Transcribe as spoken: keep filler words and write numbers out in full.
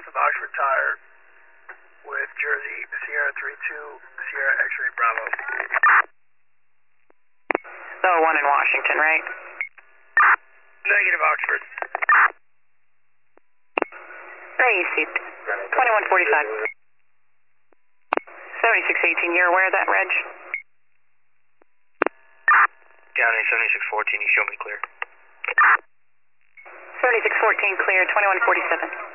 north of Oxford Tire with Jersey Sierra three two Sierra X-ray Bravo. The one in Washington, right? Negative Oxford. Where are you, seat? twenty-one forty-five. seventy-six eighteen, you're aware of that, Reg? County seventy-six fourteen, you show me clear. seventy-six fourteen, clear, twenty-one forty-seven.